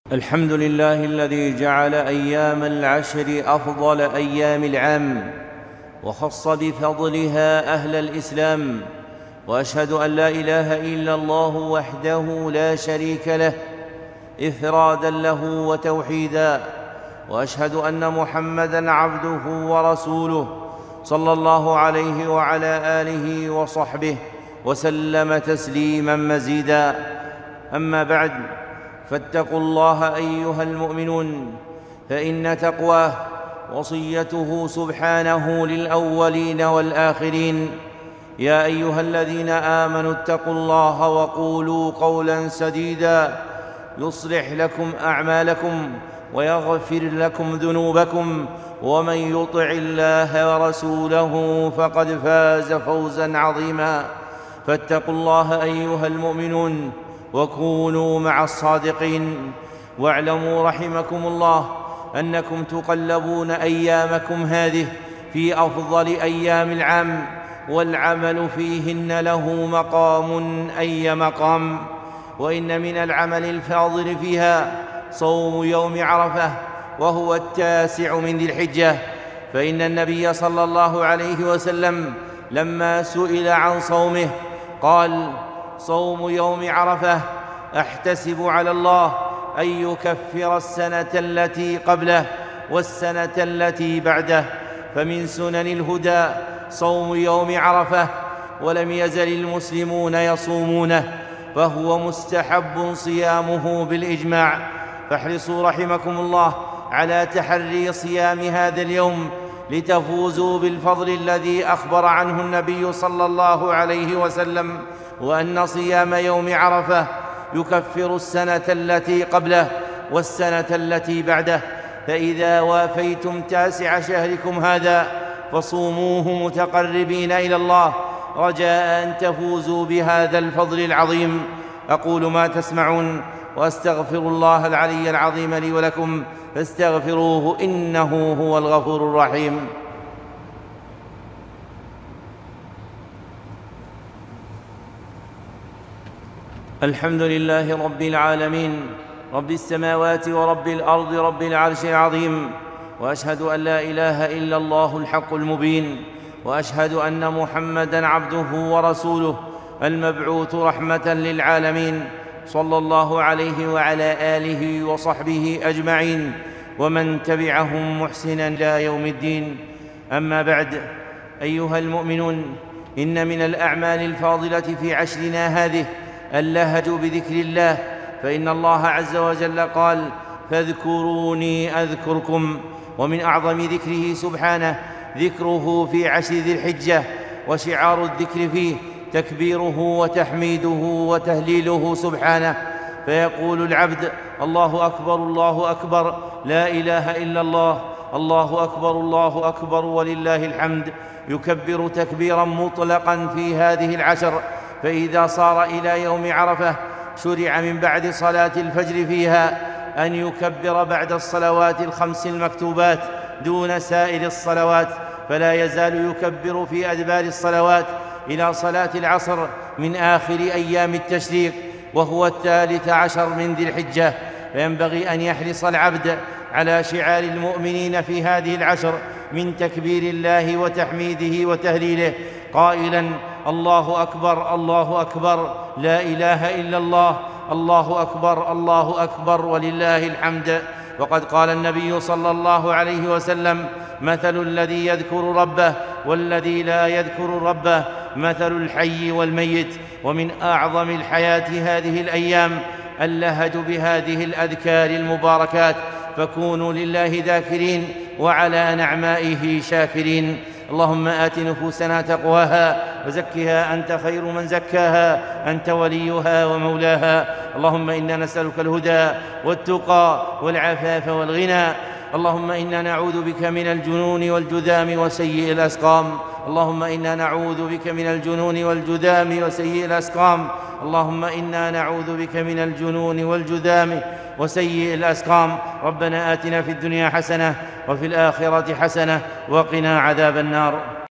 الحمد لله الذي جعل أيام العشر أفضل أيام العام، وخص بفضلها أهل الإسلام. وأشهد أن لا إله إلا الله وحده لا شريك له إفرادا له وتوحيدا، وأشهد أن محمدًا عبده ورسوله صلى الله عليه وعلى آله وصحبه وسلم تسليماً مزيداً. أما بعد، فاتقوا الله أيها المؤمنون، فإن تقواه وصيته سبحانه للأولين والآخرين. يا أيها الذين آمنوا اتقوا الله وقولوا قولا سديدا يصلح لكم أعمالكم ويغفر لكم ذنوبكم، ومن يطع الله ورسوله فقد فاز فوزا عظيما. فاتقوا الله أيها المؤمنون وكونوا مع الصادقين. واعلموا رحمكم الله أنكم تقلبون أيامكم هذه في أفضل أيام العام، والعمل فيهن له مقام أي مقام. وإن من العمل الفاضل فيها صوم يوم عرفة، وهو 9 من ذي الحجة. فإن النبي صلى الله عليه وسلم لما سئل عن صومه قال: صوم يوم عرفة أحتسب على الله أن يكفر السنة التي قبله والسنة التي بعده. فمن سنن الهدى صوم يوم عرفة، ولم يزل المسلمون يصومونه، فهو مستحب صيامه بالإجماع. فاحرصوا رحمكم الله على تحري صيام هذا اليوم لتفوزوا بالفضل الذي أخبر عنه النبي صلى الله عليه وسلم، وأن صيام يوم عرفة يكفر السنة التي قبله والسنة التي بعده. فإذا وافيتم 9 شهركم هذا فصوموه متقربين إلى الله، رجاء أن تفوزوا بهذا الفضل العظيم. أقول ما تسمعون، وأستغفر الله العلي العظيم لي ولكم، فاستغفروه إنه هو الغفور الرحيم. الحمد لله رب العالمين، رب السماوات ورب الأرض، رب العرش العظيم. وأشهد أن لا إله إلا الله الحق المبين، وأشهد أن محمدًا عبده ورسوله المبعوث رحمة للعالمين، صلى الله عليه وعلى آله وصحبه أجمعين، ومن تبعهم محسنًا إلى يوم الدين. أما بعد، أيها المؤمنون، إن من الأعمال الفاضلة في عشرنا هذه اللهج بذكر الله، فإن الله عز وجل قال: فاذكروني أذكركم. ومن أعظم ذكره سبحانه ذكره في 10 ذي الحجة، وشعار الذكر فيه تكبيره وتحميده وتهليله سبحانه. فيقول العبد: الله أكبر الله أكبر، لا إله إلا الله، الله أكبر الله أكبر ولله الحمد. يكبر تكبيرا مطلقا في هذه العشر. فإذا صار إلى يوم عرفة شرع من بعد صلاة الفجر فيها أن يكبر بعد الصلوات ال5 المكتوبات دون سائر الصلوات، فلا يزال يكبر في أدبار الصلوات إلى صلاة العصر من آخر أيام التشريق، وهو 13 من ذي الحجة. فينبغي أن يحرص العبد على شعار المؤمنين في هذه العشر من تكبير الله وتحميده وتهليله، قائلاً: الله أكبر الله أكبر، لا إله إلا الله، الله أكبر الله أكبر ولله الحمد. وقد قال النبي صلى الله عليه وسلم: مثل الذي يذكر ربه والذي لا يذكر ربه مثل الحي والميت. ومن أعظم الحياة هذه الأيام اللهج بهذه الأذكار المباركات، فكونوا لله ذاكرين وعلى نعمائه شاكرين. اللهم آت نفوسنا تقواها وزكها أنت خير من زكاها، أنت وليها ومولاها. اللهم إنا نسألك الهدى والتقى والعفاف والغنى. اللهم إنا نعوذ بك من الجنون والجذام وسيء الأسقام. اللهم إنا نعوذ بك من الجنون والجذام وسيء الأسقام. اللهم إنا نعوذ بك من الجنون والجذام وسيء الأسقام. ربنا آتنا في الدنيا حسنة وفي الآخرة حسنة وقنا عذاب النار.